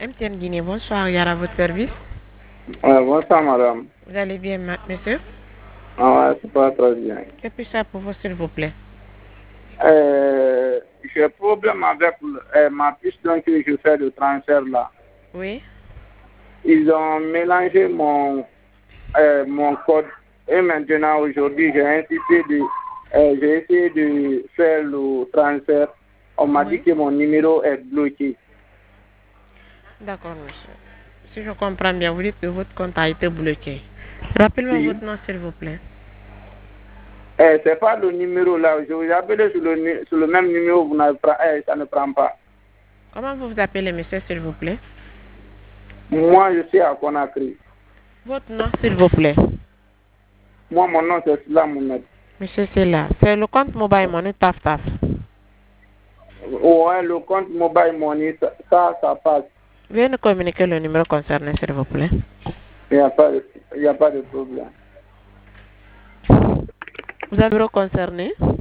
MTN Guinée, bonsoir, Yara, à votre service. Bonsoir, madame. Vous allez bien, monsieur? Ouais, c'est pas très bien. Que puis-je faire pour vous, s'il vous plaît? J'ai problème avec ma puce donc je fais le transfert là. Oui. Ils ont mélangé mon code et maintenant aujourd'hui j'ai essayé de faire le transfert. On m'a dit que mon numéro est bloqué. D'accord, monsieur. Si je comprends bien, vous dites que votre compte a été bloqué. Rappelez-moi Oui. votre nom, s'il vous plaît. C'est pas le numéro là. Je vous appelle sur le même numéro, vous n'avez pas, ça ne prend pas. Comment vous vous appelez, monsieur, s'il vous plaît? Moi, je suis à Conakry. Votre nom, s'il vous plaît. Moi, mon nom, c'est Slam Mohamed. Monsieur, c'est là. C'est le compte Mobile Money Taf Taf. Ouais, le compte Mobile Money, ça passe. Veuillez nous communiquer le numéro concerné, s'il vous plaît. Il n'y a pas de problème. Vous avez le numéro concerné?